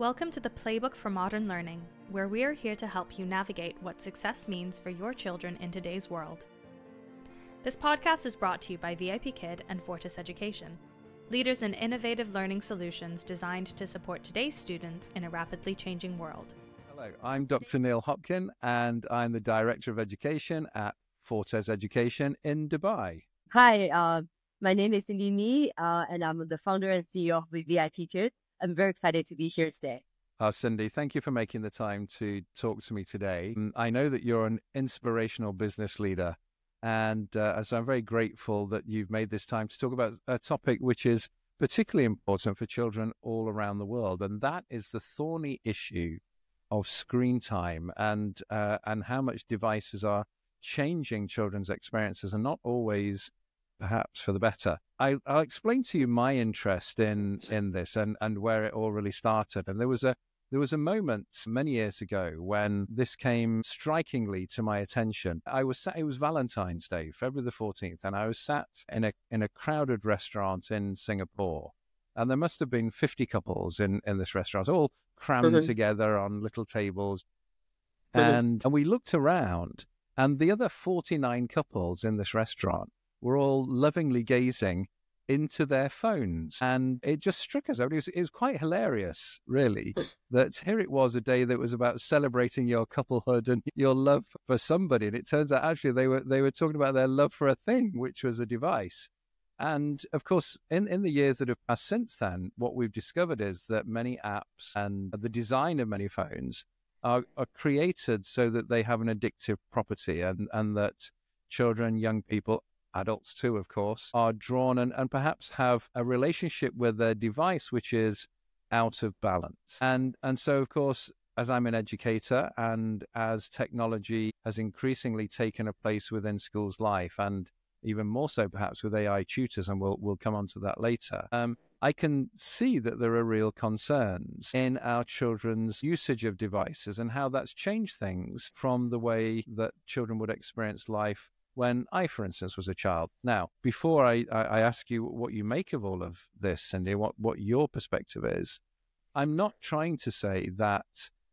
Welcome to the Playbook for Modern Learning, where we are here to help you navigate what success means for your children in today's world. This podcast is brought to you by VIP Kid and Fortis Education, leaders in innovative learning solutions designed to support today's students in a rapidly changing world. Hello, I'm Dr. Neil Hopkin, and I'm the Director of Education at Fortis Education in Dubai. Hi, my name is Cindy Mi, and I'm the founder and CEO of VIP Kid. I'm very excited to be here today. Cindy, thank you for making the time to talk to me today. I know that you're an inspirational business leader, and so I'm very grateful that you've made this time to talk about a topic which is particularly important for children all around the world, and that is the thorny issue of screen time and how much devices are changing children's experiences and not always perhaps for the better. I'll explain to you my interest in this and where it all really started. And there was a moment many years ago when this came strikingly to my attention. It was Valentine's Day, February the 14th, and I was sat in a crowded restaurant in Singapore. And there must have been 50 couples in this restaurant, all crammed together on little tables. And we looked around, and the other 49 couples in this restaurant were all lovingly gazing into their phones. And it just struck us. It was quite hilarious, really, that here it was, a day that was about celebrating your couplehood and your love for somebody. And it turns out actually they were talking about their love for a thing, which was a device. And of course, in the years that have passed since then, what we've discovered is that many apps and the design of many phones are created so that they have an addictive property, and that children, young people, adults too, of course, are drawn and perhaps have a relationship with their device which is out of balance. And so, of course, as I'm an educator and as technology has increasingly taken a place within schools' life, and even more so perhaps with AI tutors, and we'll come on to that later, I can see that there are real concerns in our children's usage of devices and how that's changed things from the way that children would experience life when I, for instance, was a child. Now, before I ask you what you make of all of this, Cindy, what your perspective is, I'm not trying to say that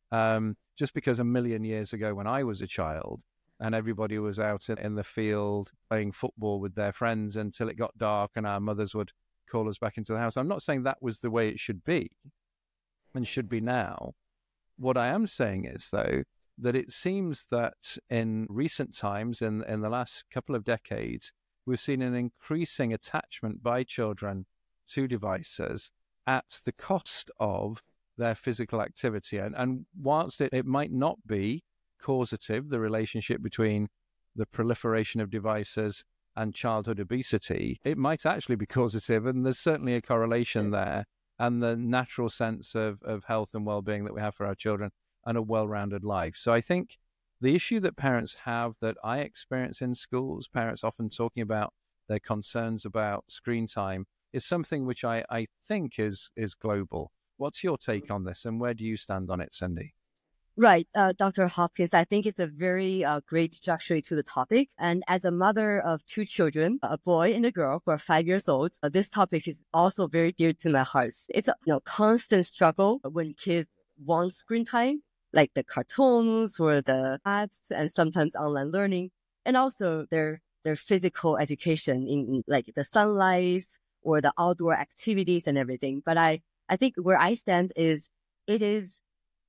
just because a million years ago when I was a child and everybody was out in the field playing football with their friends until it got dark and our mothers would call us back into the house, I'm not saying that was the way it should be and should be now. What I am saying is, though, that it seems that in recent times, in the last couple of decades, we've seen an increasing attachment by children to devices at the cost of their physical activity. And whilst it might not be causative, the relationship between the proliferation of devices and childhood obesity, it might actually be causative, and there's certainly a correlation there, and the natural sense of health and well-being that we have for our children and a well-rounded life. So I think the issue that parents have, that I experience in schools, parents often talking about their concerns about screen time, is something which I think is global. What's your take on this, and where do you stand on it, Cindy? Right, Dr. Hopkins, I think it's a very great introductory to the topic. And as a mother of two children, a boy and a girl who are 5 years old, this topic is also very dear to my heart. It's a constant struggle when kids want screen time, like the cartoons or the apps, and sometimes online learning, and also their physical education in like the sunlight or the outdoor activities and everything. But I think where I stand is, it is,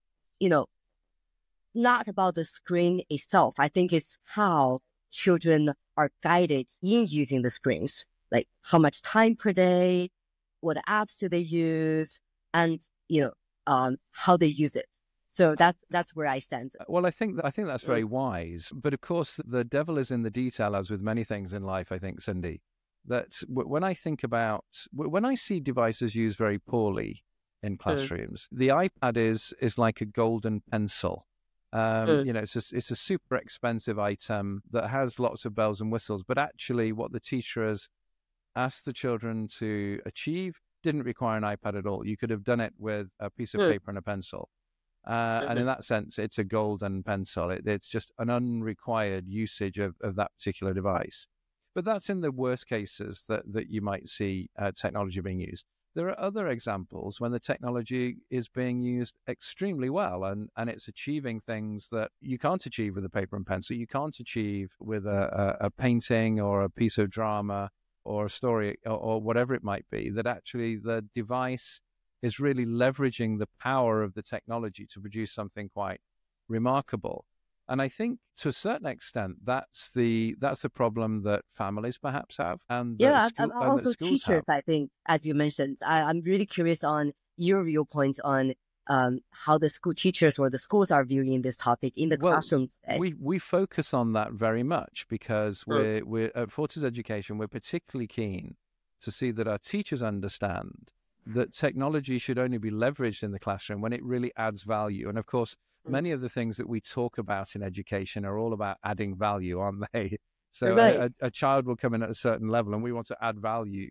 not about the screen itself. I think it's how children are guided in using the screens, like how much time per day, what apps do they use, and how they use it. So that's where I stand. Well, I think that's very wise. But of course, the devil is in the detail, as with many things in life, I think, Cindy. That when I see devices used very poorly in classrooms, the iPad is like a golden pencil. It's a super expensive item that has lots of bells and whistles. But actually, what the teacher has asked the children to achieve didn't require an iPad at all. You could have done it with a piece of paper and a pencil. And in that sense, it's a golden pencil. It's just an unrequired usage of that particular device. But that's in the worst cases that you might see technology being used. there are other examples when the technology is being used extremely well and it's achieving things that you can't achieve with a paper and pencil, you can't achieve with a painting or a piece of drama or a story or whatever it might be, that actually the device is really leveraging the power of the technology to produce something quite remarkable. And I think to a certain extent, that's the problem that families perhaps have, and that also schools teachers, have. I think, as you mentioned. I'm really curious on your viewpoint on how the school teachers or the schools are viewing this topic in the classrooms today. We focus on that very much because we're at Fortis Education, we're particularly keen to see that our teachers understand that technology should only be leveraged in the classroom when it really adds value. And of course, many of the things that we talk about in education are all about adding value, aren't they? So a child will come in at a certain level and we want to add value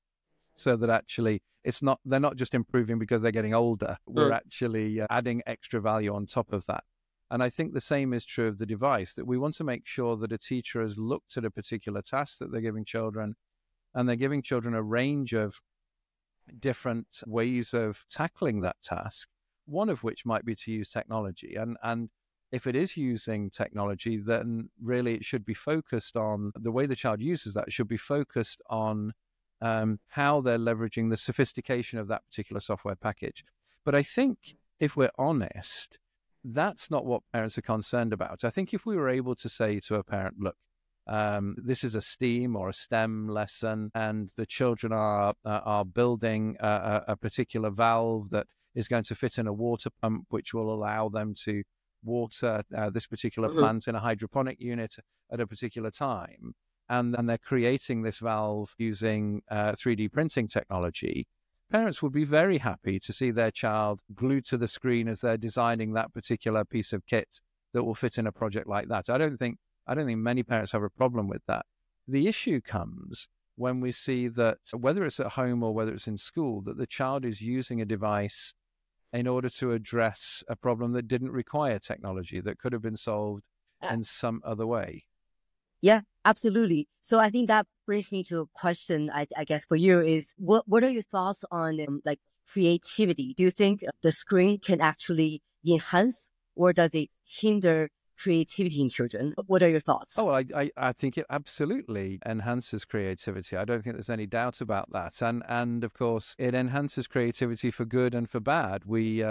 so that actually they're not just improving because they're getting older. We're actually adding extra value on top of that. And I think the same is true of the device, that we want to make sure that a teacher has looked at a particular task that they're giving children, and they're giving children a range of different ways of tackling that task, one of which might be to use technology. And if it is using technology, then really it should be focused on the way the child uses that. It should be focused on how they're leveraging the sophistication of that particular software package. But I think if we're honest, that's not what parents are concerned about. I think if we were able to say to a parent, look, this is a STEAM or a STEM lesson, and the children are building a particular valve that is going to fit in a water pump, which will allow them to water this particular plant in a hydroponic unit at a particular time. And then they're creating this valve using 3D printing technology. Parents would be very happy to see their child glued to the screen as they're designing that particular piece of kit that will fit in a project like that. I don't think many parents have a problem with that. The issue comes when we see that, whether it's at home or whether it's in school, that the child is using a device in order to address a problem that didn't require technology, that could have been solved in some other way. Yeah, absolutely. So I think that brings me to a question, I guess, for you is, what are your thoughts on like creativity? Do you think the screen can actually enhance, or does it hinder creativity in children? What are your thoughts? Oh, I think it absolutely enhances creativity. I don't think there's any doubt about that. And of course, it enhances creativity for good and for bad.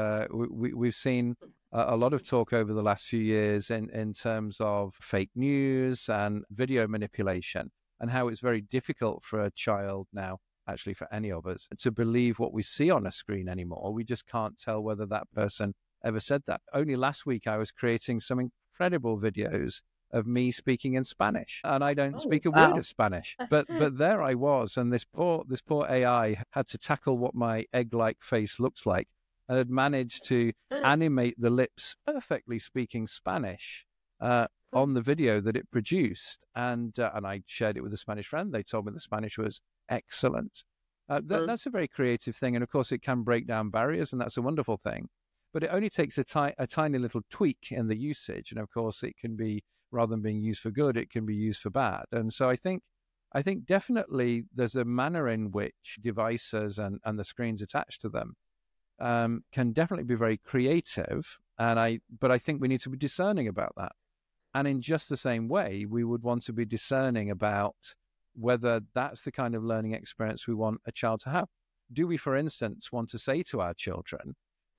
We've seen a lot of talk over the last few years in terms of fake news and video manipulation, and how it's very difficult for a child now, actually for any of us, to believe what we see on a screen anymore. We just can't tell whether that person ever said that. Only last week I was creating some incredible videos of me speaking in Spanish, and I don't speak a word of Spanish, but there I was, and this poor AI had to tackle what my egg-like face looks like, and had managed to animate the lips perfectly speaking Spanish on the video that it produced, and I shared it with a Spanish friend. They told me the Spanish was excellent. That's a very creative thing, and of course it can break down barriers, and that's a wonderful thing. But it only takes a tiny little tweak in the usage. And of course, it can be, rather than being used for good, it can be used for bad. And so I think definitely there's a manner in which devices and the screens attached to them can definitely be very creative. But I think we need to be discerning about that. And in just the same way, we would want to be discerning about whether that's the kind of learning experience we want a child to have. Do we, for instance, want to say to our children,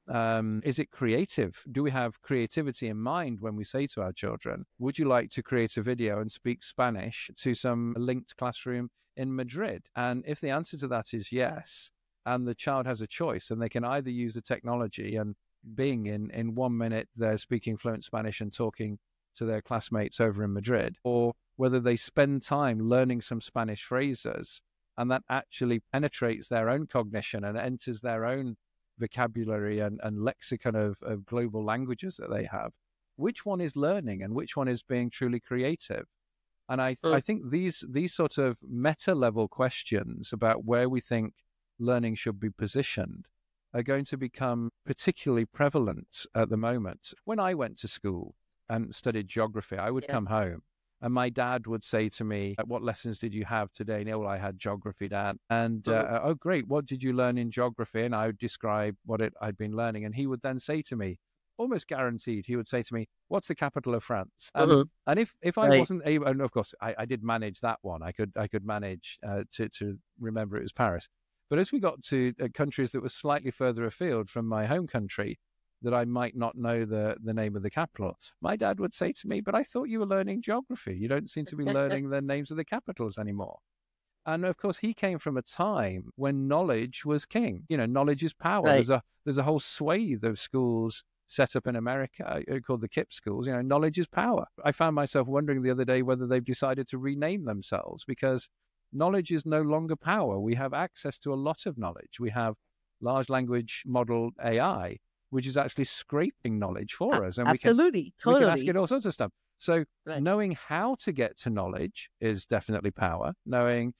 is it creative? Do we have creativity in mind when we say to our children, would you like to create a video and speak Spanish to some linked classroom in Madrid? And if the answer to that is yes, and the child has a choice, and they can either use the technology and being in 1 minute they're speaking fluent Spanish and talking to their classmates over in Madrid, or whether they spend time learning some Spanish phrases, and that actually penetrates their own cognition and enters their own vocabulary and lexicon of global languages that they have. Which one is learning and which one is being truly creative? And I think these sort of meta level questions about where we think learning should be positioned are going to become particularly prevalent at the moment. When I went to school and studied geography, I would come home And my dad would say to me, what lessons did you have today? Well, I had geography, Dad. And, oh, great. What did you learn in geography? And I would describe what I'd been learning. And he would then say to me, almost guaranteed, he would say to me, what's the capital of France? And if I wasn't able, and of course, I did manage that one. I could manage to remember it was Paris. But as we got to countries that were slightly further afield from my home country, that I might not know the name of the capital, my dad would say to me, but I thought you were learning geography. You don't seem to be learning the names of the capitals anymore. And of course, he came from a time when knowledge was king. Knowledge is power. Right. There's a whole swathe of schools set up in America called the KIPP schools. Knowledge is power. I found myself wondering the other day whether they've decided to rename themselves, because knowledge is no longer power. We have access to a lot of knowledge. We have large language model AI, which is actually scraping knowledge for us. And absolutely, we can ask it all sorts of stuff. So right. knowing how to get to knowledge is definitely power. Knowing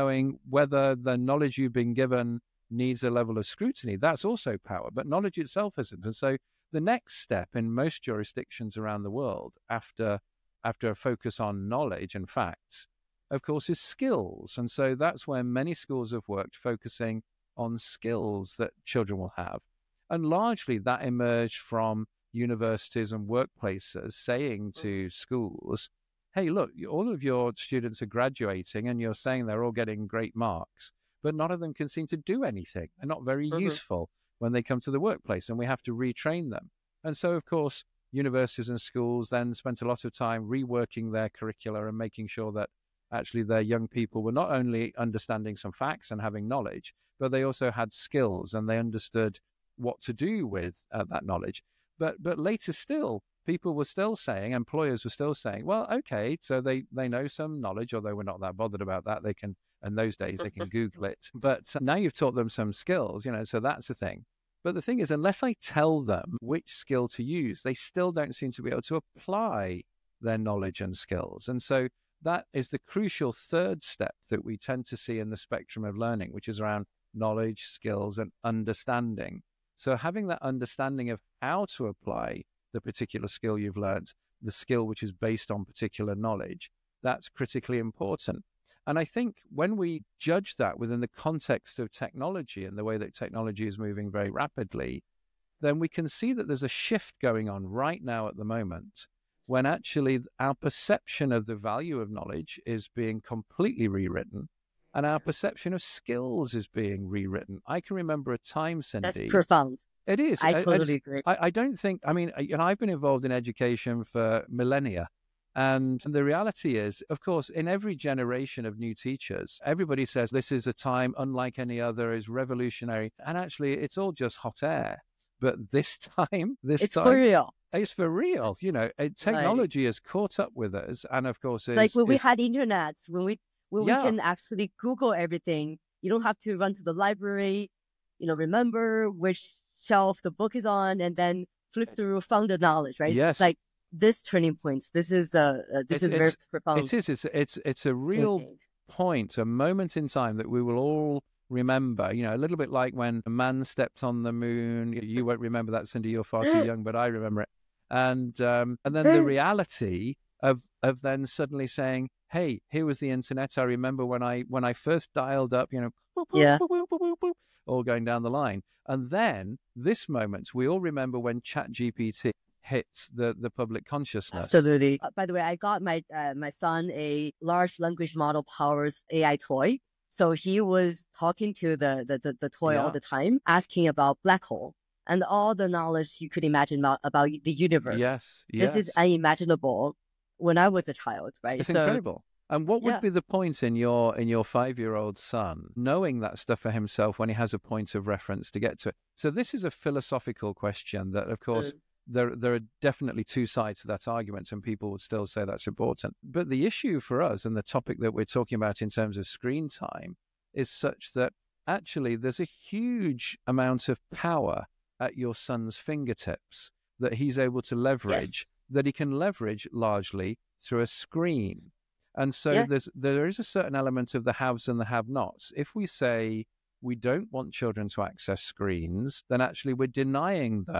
whether the knowledge you've been given needs a level of scrutiny, that's also power. But knowledge itself isn't. And so the next step in most jurisdictions around the world after a focus on knowledge and facts, of course, is skills. And so that's where many schools have worked, focusing on skills that children will have. And largely that emerged from universities and workplaces saying to schools, hey, look, all of your students are graduating and you're saying they're all getting great marks, but none of them can seem to do anything. They're not very useful when they come to the workplace, and we have to retrain them. And so, of course, universities and schools then spent a lot of time reworking their curricula and making sure that actually their young people were not only understanding some facts and having knowledge, but they also had skills and they understood what to do with that knowledge. But later still, people were still saying, employers were still saying, well, okay, so they know some knowledge, although we're not that bothered about that. They can, in those days, they can Google it. But now you've taught them some skills, so that's the thing. But the thing is, unless I tell them which skill to use, they still don't seem to be able to apply their knowledge and skills. And so that is the crucial third step that we tend to see in the spectrum of learning, which is around knowledge, skills, and understanding. So having that understanding of how to apply the particular skill you've learned, the skill which is based on particular knowledge, that's critically important. And I think when we judge that within the context of technology and the way that technology is moving very rapidly, then we can see that there's a shift going on right now at the moment when actually our perception of the value of knowledge is being completely rewritten and our perception of skills is being rewritten. I can remember a time, Cindy. That's profound. It is. I totally agree. I don't think, I've been involved in education for millennia. And the reality is, of course, in every generation of new teachers, everybody says this is a time unlike any other, is revolutionary. And actually, it's all just hot air. But this time, it's for real. It's for real. Technology has caught up with us. And of course, like when we had internet, when we can actually Google everything, you don't have to run to the library, remember which shelf the book is on, and then flip through, found the knowledge, right? Yes. It's like this turning points. This is very profound. It is. It's a real point, a moment in time that we will all remember. A little bit like when a man stepped on the moon. You won't remember that, Cindy. You're far too young, but I remember it. And then the reality of then suddenly saying, hey, here was the internet. I remember when I first dialed up, boop, boop, boop, boop, boop, all going down the line. And then this moment, we all remember when ChatGPT hit the public consciousness. Absolutely. By the way, I got my son a large language model powers AI toy. So he was talking to the toy all the time, asking about black hole and all the knowledge you could imagine about the universe. Yes. This is unimaginable when I was a child, right? It's incredible. And what would be the point in your 5-year-old son knowing that stuff for himself when he has a point of reference to get to it? So this is a philosophical question that, of course, there are definitely two sides to that argument, and people would still say that's important. But the issue for us and the topic that we're talking about in terms of screen time is such that actually there's a huge amount of power at your son's fingertips that he's able to leverage, that he can leverage largely through a screen. And so there is a certain element of the haves and the have-nots. If we say we don't want children to access screens, then actually we're denying them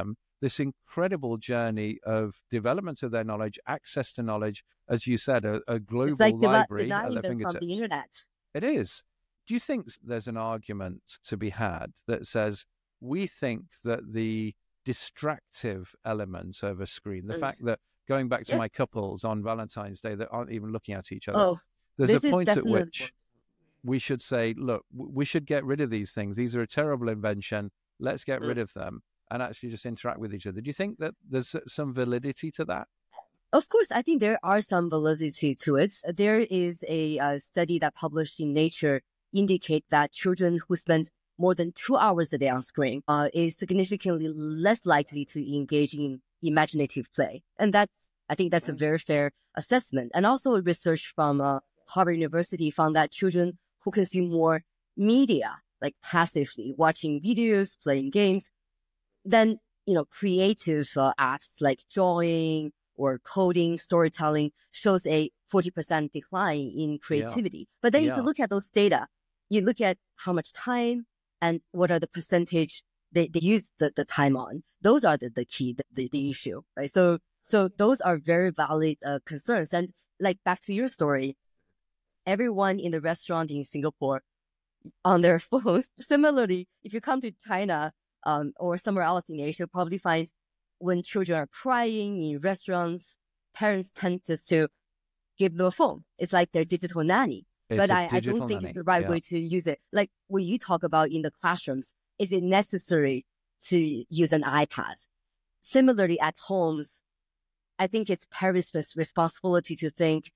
this incredible journey of development of their knowledge, access to knowledge, as you said, a global It's like library at denying their them from fingertips. the internet. It is. Do you think there's an argument to be had that says we think that the distractive element of a screen, the fact that going back to my couples on Valentine's Day that aren't even looking at each other, there's a point at which we should say, look, we should get rid of these things. These are a terrible invention. Let's get rid of them and actually just interact with each other. Do you think that there's some validity to that? Of course, I think there are some validity to it. There is a study that published in Nature indicate that children who spend more than 2 hours a day on screen is significantly less likely to engage in imaginative play. And I think that's a very fair assessment. And also research from Harvard University found that children who consume more media, like passively watching videos, playing games, then, creative apps like drawing or coding, storytelling shows a 40% decline in creativity. But then if you look at those data, you look at how much time and what are the percentage they use the time on. Those are the key, the issue, right? So those are very valid concerns. And like back to your story, everyone in the restaurant in Singapore on their phones. Similarly, if you come to China or somewhere else in Asia, probably find when children are crying in restaurants, parents tend just to give them a phone. It's like their digital nanny. But I don't think it's the right way to use it. Like when you talk about in the classrooms, is it necessary to use an iPad? Similarly, at homes, I think it's parents' responsibility to think,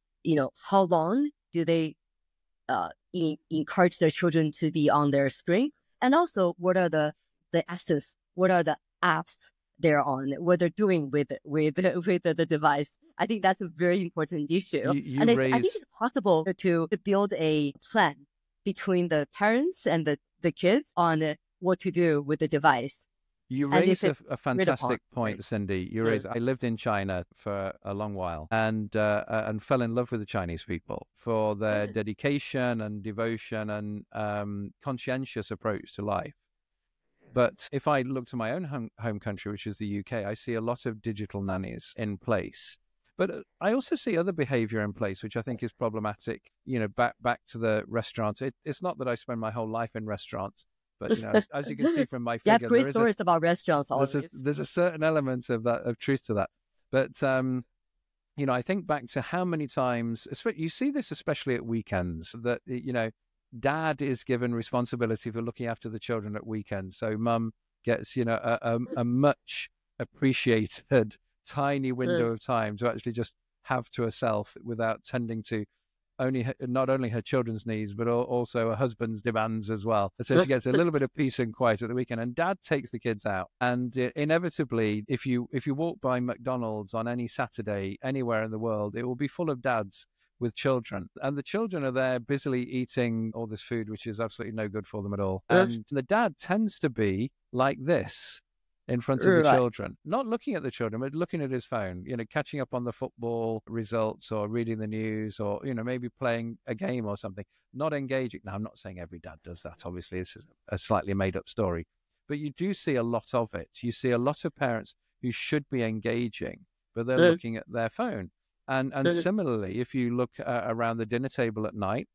how long do they encourage their children to be on their screen? And also, what are the essence? What are the apps they're on? What they're doing with the device? I think that's a very important issue. I think it's possible to build a plan between the parents and the kids on what to do with the device. You raise a fantastic point, Cindy. I lived in China for a long while and fell in love with the Chinese people for their dedication and devotion and conscientious approach to life. But if I look to my own home country, which is the UK, I see a lot of digital nannies in place. But I also see other behavior in place, which I think is problematic. Back to the restaurant. It's not that I spend my whole life in restaurants. But, as you can see from my figure, you have great stories about restaurants always. There's a certain element of truth to that. But, I think back to how many times, you see this especially at weekends, that, dad is given responsibility for looking after the children at weekends. So mum gets, a much appreciated tiny window of time to actually just have to herself without tending to not only her children's needs, but also her husband's demands as well. So she gets a little bit of peace and quiet at the weekend, and dad takes the kids out. And inevitably, if you walk by McDonald's on any Saturday, anywhere in the world, it will be full of dads with children. And the children are there busily eating all this food, which is absolutely no good for them at all. And the dad tends to be like this in front of the children, not looking at the children, but looking at his phone, catching up on the football results or reading the news or, maybe playing a game or something, not engaging. Now, I'm not saying every dad does that. Obviously, this is a slightly made up story, but you do see a lot of it. You see a lot of parents who should be engaging, but they're looking at their phone. And similarly, if you look around the dinner table at night,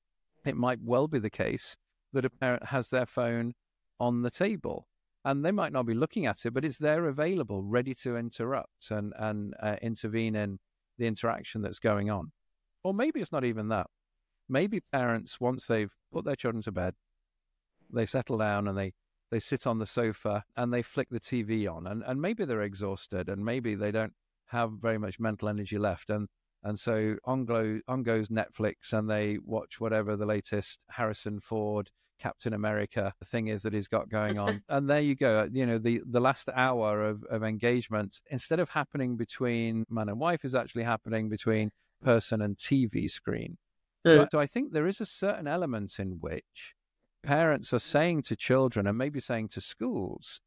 it might well be the case that a parent has their phone on the table. And they might not be looking at it, but it's there available, ready to interrupt and intervene in the interaction that's going on. Or maybe it's not even that. Maybe parents, once they've put their children to bed, they settle down and they sit on the sofa and they flick the TV on. And maybe they're exhausted and maybe they don't have very much mental energy left. And so on goes Netflix and they watch whatever the latest Harrison Ford Captain America thing is that he's got going on. And there you go. The last hour of engagement, instead of happening between man and wife, is actually happening between person and TV screen. So I think there is a certain element in which parents are saying to children and maybe saying to schools,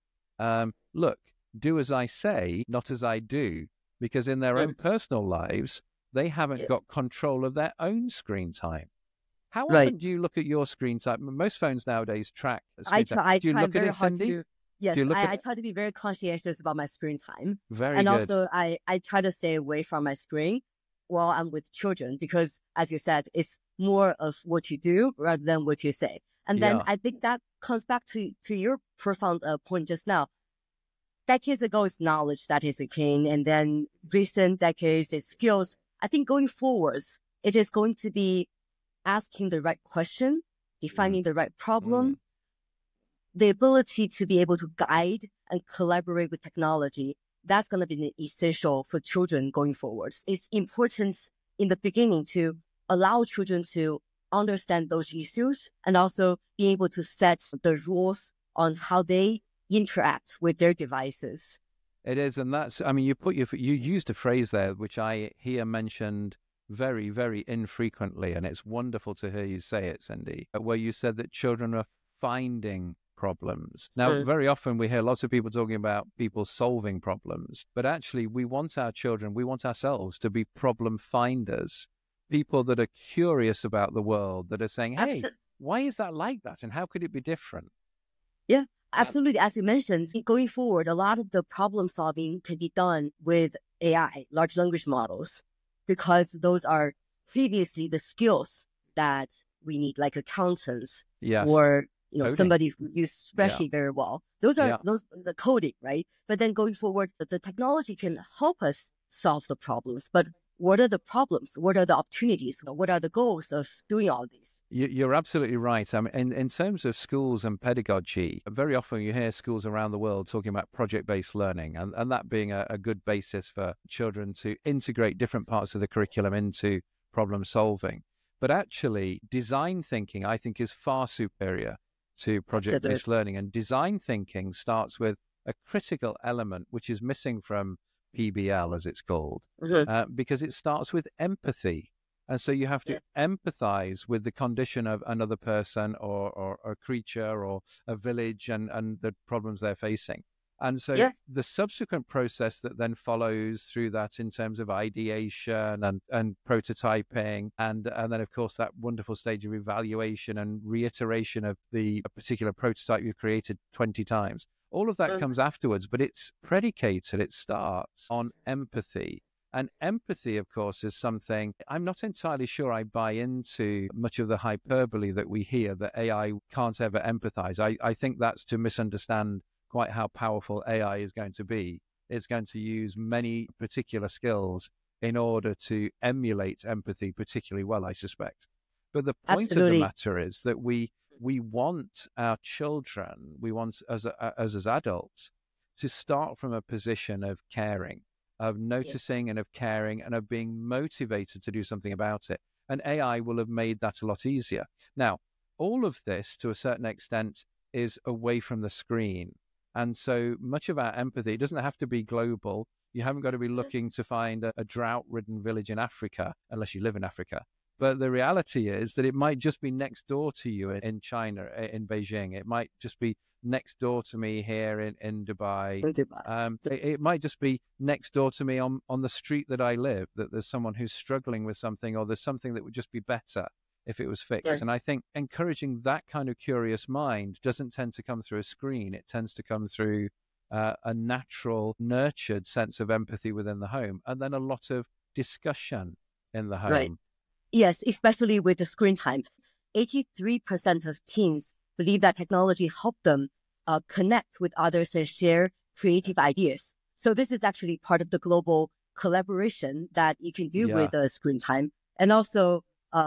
look, do as I say, not as I do. Because in their own personal lives, they haven't got control of their own screen time. How often do you look at your screen time? Most phones nowadays track screen time. Do you look at it, Cindy? Yes, Do you look I at try to be very conscientious about my screen time. very And good? also, I try to stay away from my screen while I'm with children because, as you said, it's more of what you do rather than what you say. And then Yeah, I think that comes back to your profound point just now. Decades ago, it's knowledge that is the king. And then recent decades, it's skills. I think going forwards, it is going to be asking the right question, defining the right problem, the ability to be able to guide and collaborate with technology. That's going to be essential for children going forwards. It's important in the beginning to allow children to understand those issues and also be able to set the rules on how they interact with their devices. it is, and that's. I mean, you used a phrase there which I hear mentioned very, very infrequently, and it's wonderful to hear you say it, Cindy, where you said that children are finding problems. Now, very often we hear lots of people talking about people solving problems, but actually we want our children, we want ourselves to be problem finders, people that are curious about the world, that are saying, hey, why is that like that? And how could it be different? Yeah, absolutely. As you mentioned, going forward, a lot of the problem solving can be done with AI, large language models, because those are previously the skills that we need, like accountants or Coding. somebody who uses spreadsheet very well. Those are the coding, right? But then going forward, the technology can help us solve the problems. But what are the problems? What are the opportunities? What are the goals of doing all these? You're absolutely right. I mean, in terms of schools and pedagogy, very often you hear schools around the world talking about project-based learning, and that being a good basis for children to integrate different parts of the curriculum into problem solving. But actually, design thinking, I think, is far superior to project-based learning. And design thinking starts with a critical element, which is missing from PBL, as it's called, because it starts with empathy. And so you have to empathize with the condition of another person or a creature or a village and the problems they're facing. And so the subsequent process that then follows through that in terms of ideation and prototyping, and then, of course, that wonderful stage of evaluation and reiteration of the particular prototype you created 20 times. All of that comes afterwards, but it's predicated, it starts on empathy. And empathy, of course, is something I'm not entirely sure I buy into much of the hyperbole that we hear that AI can't ever empathize. I think that's to misunderstand quite how powerful AI is going to be. It's going to use many particular skills in order to emulate empathy particularly well, I suspect. But the point of the matter is that we want our children, we want as adults to start from a position of caring, of noticing and of caring and of being motivated to do something about it. And AI will have made that a lot easier. Now, all of this, to a certain extent, is away from the screen. And so much of our empathy, it doesn't have to be global. You haven't got to be looking to find a drought-ridden village in Africa, unless you live in Africa. But the reality is that it might just be next door to you in China, in Beijing. It might just be next door to me here in Dubai. It might just be next door to me on the street that I live, that there's someone who's struggling with something, or there's something that would just be better if it was fixed. And I think encouraging that kind of curious mind doesn't tend to come through a screen. It tends to come through a natural, nurtured sense of empathy within the home, and then a lot of discussion in the home. Right. Yes, especially with the screen time. 83% of teens believe that technology helped them connect with others and share creative ideas. So this is actually part of the global collaboration that you can do with screen time. And also,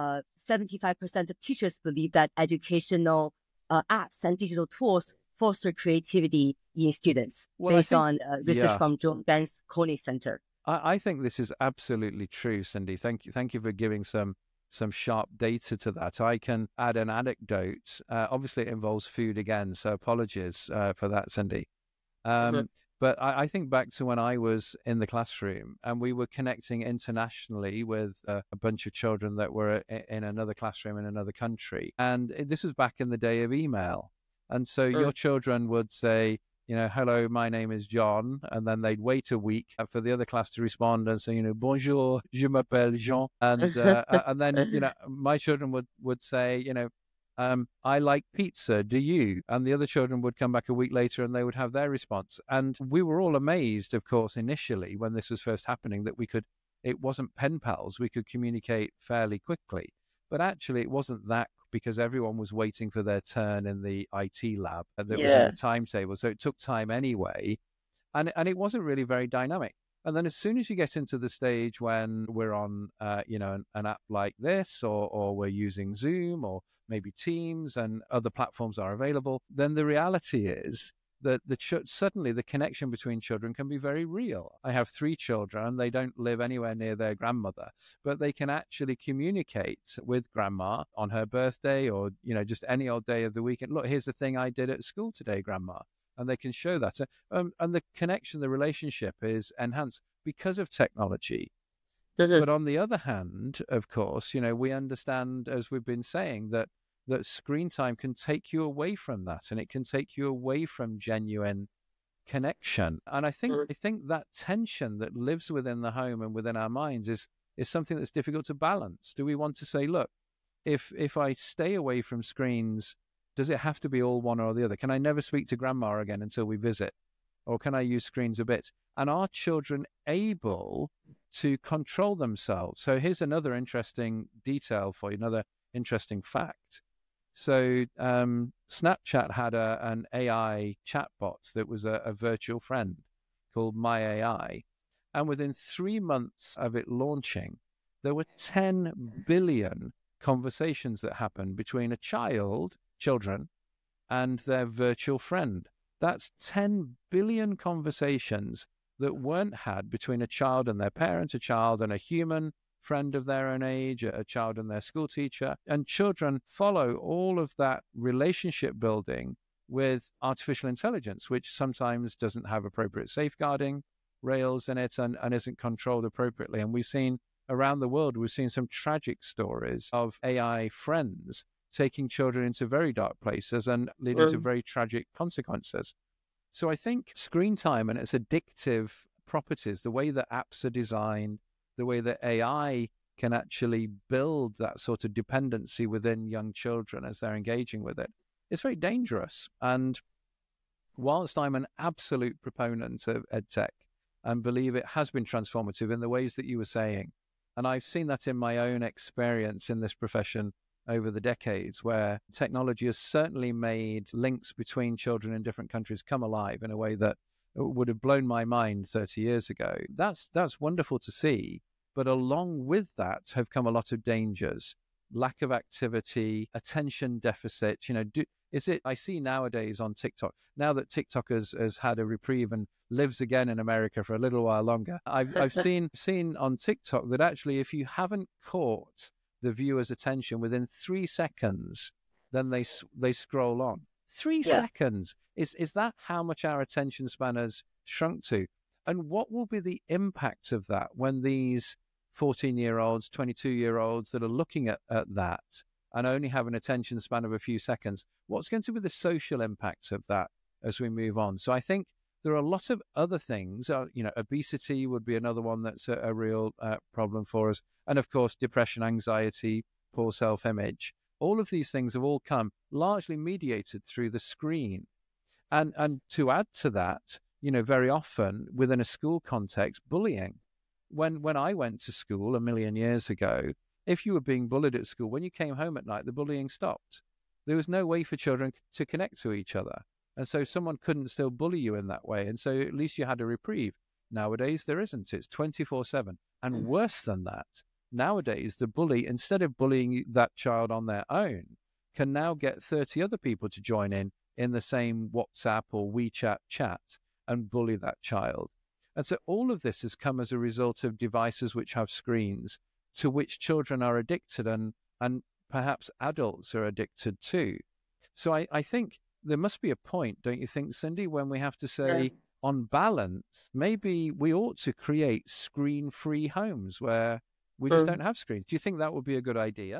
75% of teachers believe that educational apps and digital tools foster creativity in students, based on research from Joe Ben's Coney Center. I think this is absolutely true, Cindy. Thank you for giving some sharp data to that. I can add an anecdote. Obviously, it involves food again, so apologies for that, Cindy. But I think back to when I was in the classroom and we were connecting internationally with a bunch of children that were in another classroom in another country. And this was back in the day of email. And so your children would say, hello, my name is John. And then they'd wait a week for the other class to respond and say, bonjour, je m'appelle Jean. And and then, my children would say, I like pizza, do you? And the other children would come back a week later and they would have their response. And we were all amazed, of course, initially when this was first happening, that it wasn't pen pals, we could communicate fairly quickly. But actually it wasn't that, because everyone was waiting for their turn in the IT lab that was in the timetable. So it took time anyway. And it wasn't really very dynamic. And then as soon as you get into the stage when we're on, an app like this, or we're using Zoom or maybe Teams and other platforms are available, then the reality is that suddenly the connection between children can be very real. I have 3 children. They don't live anywhere near their grandmother, but they can actually communicate with grandma on her birthday or, just any old day of the week. And look, here's the thing I did at school today, grandma. And they can show that. And the connection, the relationship is enhanced because of technology. But on the other hand, of course, we understand, as we've been saying, that screen time can take you away from that, and it can take you away from genuine connection. And I think that tension that lives within the home and within our minds is something that's difficult to balance. Do we want to say, look, if I stay away from screens, does it have to be all one or the other? Can I never speak to grandma again until we visit? Or can I use screens a bit? And are children able to control themselves? So here's another interesting detail for you, another interesting fact. So Snapchat had an AI chatbot that was a virtual friend called My AI. And within 3 months of it launching, there were 10 billion conversations that happened between children, and their virtual friend. That's 10 billion conversations that weren't had between a child and their parent, a child and a human friend of their own age, a child and their school teacher. And children follow all of that relationship building with artificial intelligence, which sometimes doesn't have appropriate safeguarding rails in it and isn't controlled appropriately. And we've seen around the world, we've seen some tragic stories of AI friends taking children into very dark places and leading to very tragic consequences. So I think screen time and its addictive properties, the way that apps are designed, the way that AI can actually build that sort of dependency within young children as they're engaging with it, it's very dangerous. And whilst I'm an absolute proponent of EdTech and believe it has been transformative in the ways that you were saying, and I've seen that in my own experience in this profession over the decades, where technology has certainly made links between children in different countries come alive in a way that would have blown my mind 30 years ago. That's wonderful to see. But along with that have come a lot of dangers, lack of activity, attention deficit. I see nowadays on TikTok, now that TikTok has had a reprieve and lives again in America for a little while longer, I've seen on TikTok that actually if you haven't caught the viewer's attention within 3 seconds, then they scroll on. 3 seconds. Is that how much our attention span has shrunk to? And what will be the impact of that when these 14-year-olds, 22-year-olds that are looking at that and only have an attention span of a few seconds, what's going to be the social impact of that as we move on? So I think there are lots of other things. Obesity would be another one that's a real problem for us. And of course, depression, anxiety, poor self-image. All of these things have all come largely mediated through the screen. And to add to that, very often within a school context, bullying. When I went to school a million years ago, if you were being bullied at school, when you came home at night, the bullying stopped. There was no way for children to connect to each other. And so someone couldn't still bully you in that way. And so at least you had a reprieve. Nowadays, there isn't. It's 24/7. And worse than that, nowadays, the bully, instead of bullying that child on their own, can now get 30 other people to join in the same WhatsApp or WeChat chat and bully that child. And so all of this has come as a result of devices which have screens to which children are addicted and perhaps adults are addicted too. So I think there must be a point, don't you think, Cindy, when we have to say, on balance, maybe we ought to create screen-free homes where we just don't have screens. Do you think that would be a good idea?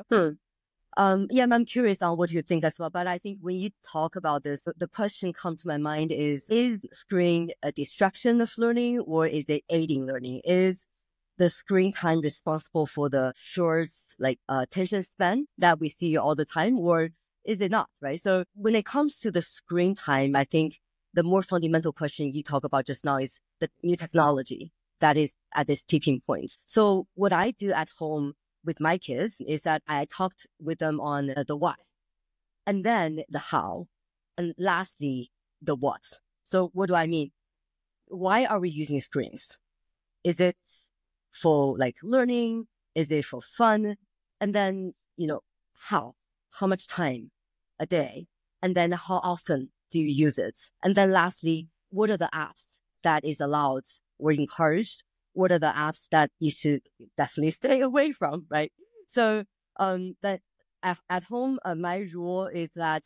I'm curious on what you think as well. But I think when you talk about this, the question comes to my mind is screen a distraction of learning or is it aiding learning? Is the screen time responsible for the short attention span that we see all the time, or is it not, right? So when it comes to the screen time, I think the more fundamental question you talk about just now is the new technology that is at this tipping point. So what I do at home with my kids is that I talked with them on the why, and then the how, and lastly, the what. So what do I mean? Why are we using screens? Is it for like learning? Is it for fun? And then, how much time a day? And then how often do you use it? And then lastly, what are the apps that is allowed or encouraged? What are the apps that you should definitely stay away from, right? So that at home, my rule is that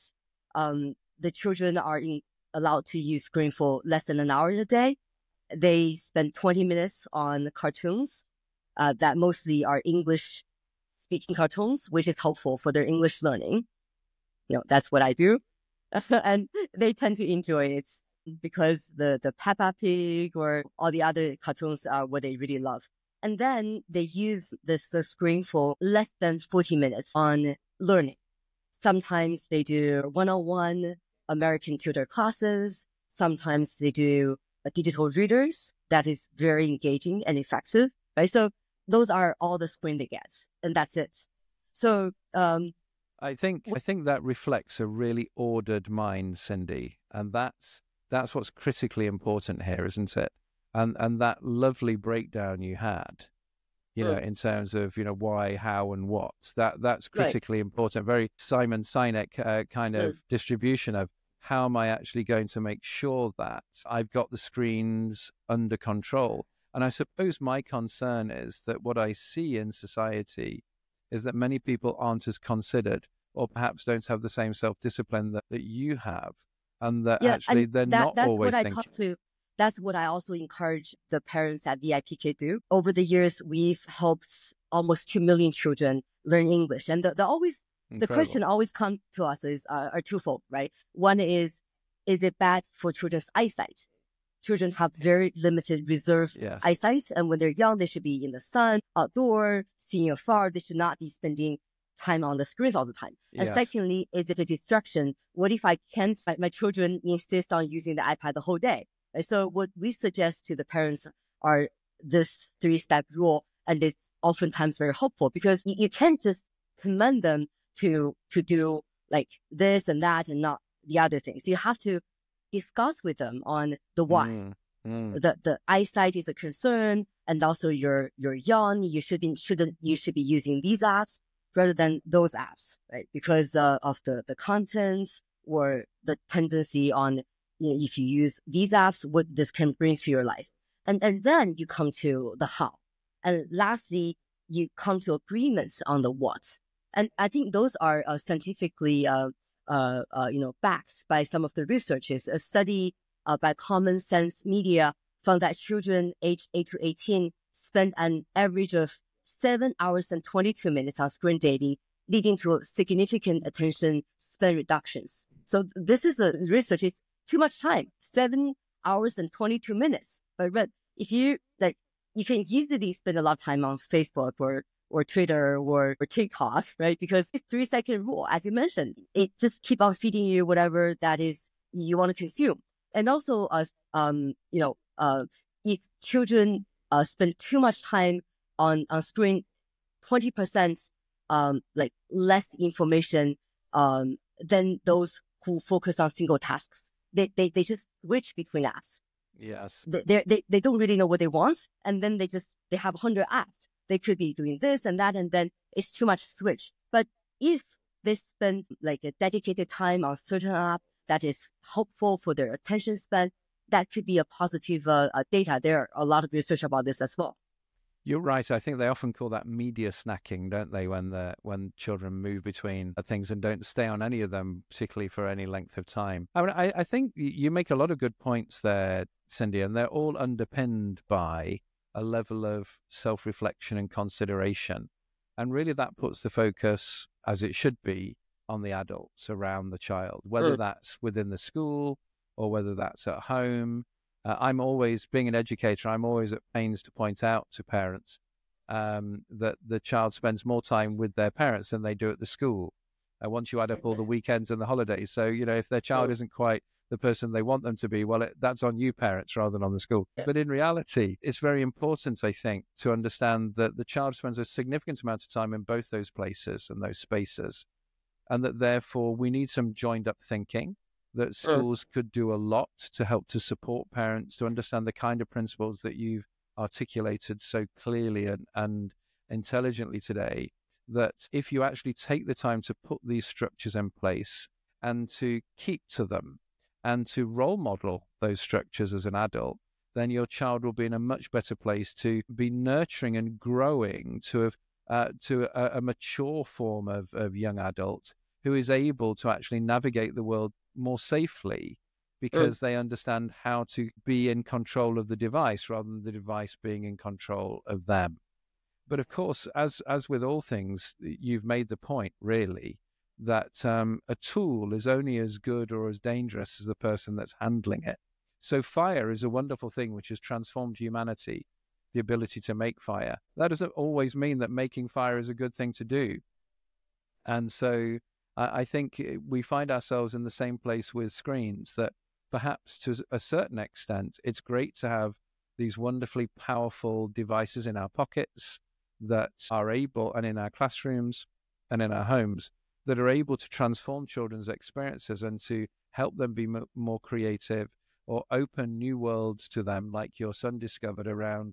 the children are allowed to use screen for less than an hour a day. They spend 20 minutes on cartoons that mostly are English speaking cartoons, which is helpful for their English learning. That's what I do. And they tend to enjoy it because the Peppa Pig or all the other cartoons are what they really love. And then they use the screen for less than 40 minutes on learning. Sometimes they do one-on-one American tutor classes. Sometimes they do digital readers. That is very engaging and effective, right? So those are all the screen they get, and that's it. So I think that reflects a really ordered mind, Cindy, and that's what's critically important here, isn't it? And that lovely breakdown you had, in terms of why, how, and what. That's critically important. Very Simon Sinek kind of distribution of how am I actually going to make sure that I've got the screens under control. And I suppose my concern is that what I see in society is that many people aren't as considered, or perhaps don't have the same self-discipline that you have, and that actually they're not always thinking. That's what I also encourage the parents at VIPK do. Over the years, we've helped almost 2 million children learn English. And the question always comes to us is are twofold, right? One is it bad for children's eyesight? Children have very limited reserve eyesight. And when they're young, they should be in the sun, outdoor, seeing afar. They should not be spending time on the screens all the time. And secondly, is it a distraction? What if my children insist on using the iPad the whole day? And so what we suggest to the parents are this 3-step rule, and it's oftentimes very helpful because you can't just command them to do like this and that and not the other things. You have to discuss with them on the why. The eyesight is a concern, and also you're young. You should be using these apps rather than those apps, right? Because of the contents or the tendency on if you use these apps, what this can bring to your life. And then you come to the how. And lastly, you come to agreements on the what. And I think those are scientifically backed by some of the researchers. A study by Common Sense Media found that children aged 8 to 18 spend an average of 7 hours and 22 minutes on screen daily, leading to significant attention span reductions. So this is a research. It's too much time, 7 hours and 22 minutes. But if you you can easily spend a lot of time on Facebook or Twitter or TikTok, right? Because it's 3-second rule, as you mentioned, it just keep on feeding you whatever that is you want to consume. And also, if children spend too much time on screen, 20% less information than those who focus on single tasks. They just switch between apps. Yes. They don't really know what they want, and then they have 100 apps. They could be doing this and that, and then it's too much switch. But if they spend like a dedicated time on a certain app that is helpful for their attention span, that could be a positive data. There are a lot of research about this as well. You're right. I think they often call that media snacking, don't they? When children move between things and don't stay on any of them, particularly for any length of time. I mean, I think you make a lot of good points there, Cindy, and they're all underpinned by a level of self-reflection and consideration. And really that puts the focus, as it should be, on the adults around the child, whether that's within the school or whether that's at home. I'm always, being an educator, I'm always at pains to point out to parents that the child spends more time with their parents than they do at the school. once you add up all the weekends and the holidays. So, if their child isn't quite the person they want them to be, well, that's on you parents rather than on the school. But in reality, it's very important, I think, to understand that the child spends a significant amount of time in both those places and those spaces, and that therefore we need some joined up thinking, that schools could do a lot to help to support parents to understand the kind of principles that you've articulated so clearly and intelligently today, that if you actually take the time to put these structures in place and to keep to them and to role model those structures as an adult, then your child will be in a much better place to be nurturing and growing to a mature form of young adult who is able to actually navigate the world more safely, because they understand how to be in control of the device rather than the device being in control of them. But of course, as with all things, you've made the point, really, that a tool is only as good or as dangerous as the person that's handling it. So fire is a wonderful thing which has transformed humanity, the ability to make fire. That doesn't always mean that making fire is a good thing to do. And so I think we find ourselves in the same place with screens, that perhaps to a certain extent, it's great to have these wonderfully powerful devices in our pockets that are able, and in our classrooms and in our homes, that are able to transform children's experiences and to help them be more creative or open new worlds to them, like your son discovered around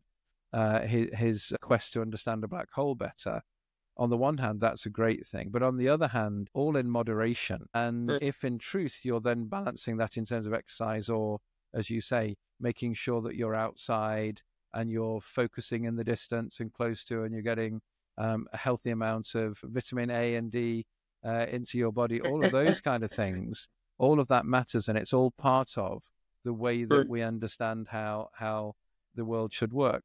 his quest to understand a black hole better. On the one hand, that's a great thing. But on the other hand, all in moderation. And if in truth you're then balancing that in terms of exercise, or, as you say, making sure that you're outside and you're focusing in the distance and close to, and you're getting a healthy amount of vitamin A and D into your body, all of those kind of things, all of that matters. And it's all part of the way that we understand how the world should work.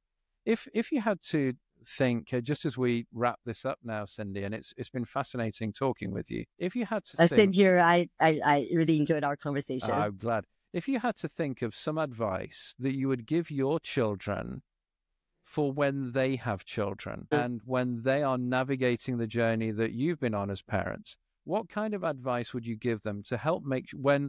If you had to think, just as we wrap this up now, Cindy, and it's been fascinating talking with you. If you had to think, same here. I really enjoyed our conversation. I'm glad. If you had to think of some advice that you would give your children for when they have children and when they are navigating the journey that you've been on as parents, what kind of advice would you give them to help make, when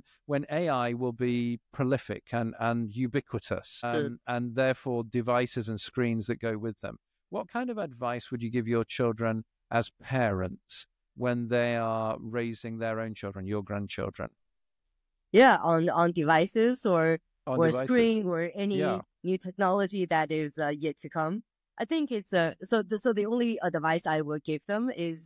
AI will be prolific and ubiquitous and therefore devices and screens that go with them? What kind of advice would you give your children as parents when they are raising their own children, your grandchildren? Yeah, on devices or devices. Screen or any new technology that is yet to come. I think it's so the only advice I would give them is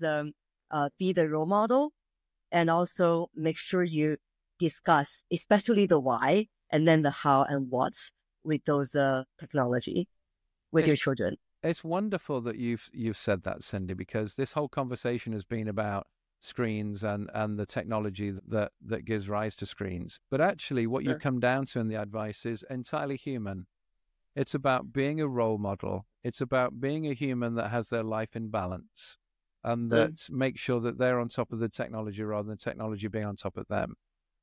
be the role model, and also make sure you discuss, especially the why and then the how and what with those technology with your children. It's wonderful that you've said that, Cindy, because this whole conversation has been about screens and the technology that gives rise to screens. But actually what you come down to in the advice is entirely human. It's about being a role model. It's about being a human that has their life in balance and that makes sure that they're on top of the technology rather than technology being on top of them.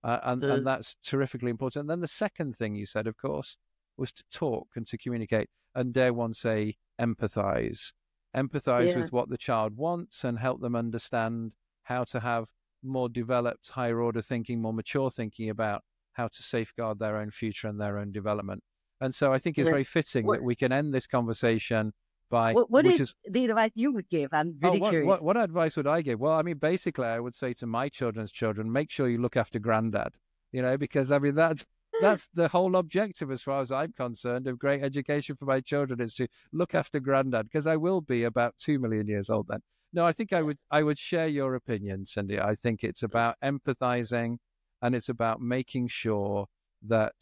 And that's terrifically important. And then the second thing you said, of course, was to talk and to communicate, and dare one say, empathize with what the child wants and help them understand how to have more developed, higher order thinking, more mature thinking about how to safeguard their own future and their own development. And so I think it's very fitting that we can end this conversation by... What is the advice you would give? I'm really curious. What advice would I give? Well, I mean, basically, I would say to my children's children, make sure you look after granddad, because, I mean, that's the whole objective, as far as I'm concerned, of great education for my children, is to look after granddad, because I will be about 2 million years old then. No, I think I would share your opinion, Cindy. I think it's about empathizing, and it's about making sure that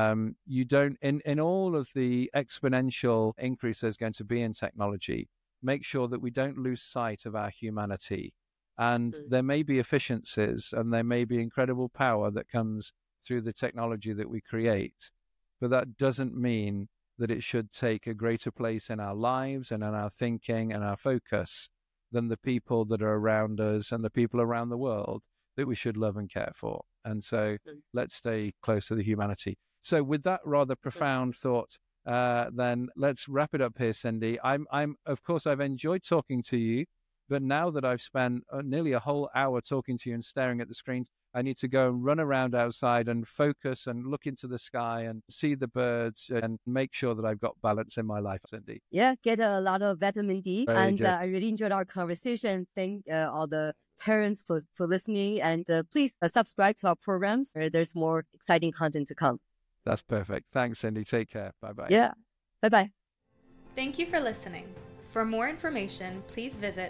you don't, in all of the exponential increase there's going to be in technology, make sure that we don't lose sight of our humanity. And there may be efficiencies and there may be incredible power that comes through the technology that we create, but that doesn't mean that it should take a greater place in our lives and in our thinking and our focus than the people that are around us and the people around the world that we should love and care for. And so let's stay close to the humanity. So with that rather profound thought, then let's wrap it up here, Cindy. Of course, I've enjoyed talking to you. But now that I've spent nearly a whole hour talking to you and staring at the screens, I need to go and run around outside and focus and look into the sky and see the birds and make sure that I've got balance in my life, Cindy. Yeah, get a lot of vitamin D. Very and good. I really enjoyed our conversation. Thank all the parents for listening. And please subscribe to our programs. There's more exciting content to come. That's perfect. Thanks, Cindy. Take care. Bye-bye. Yeah. Bye-bye. Thank you for listening. For more information, please visit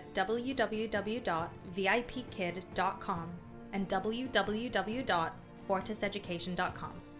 www.vipkid.com and www.fortiseducation.com.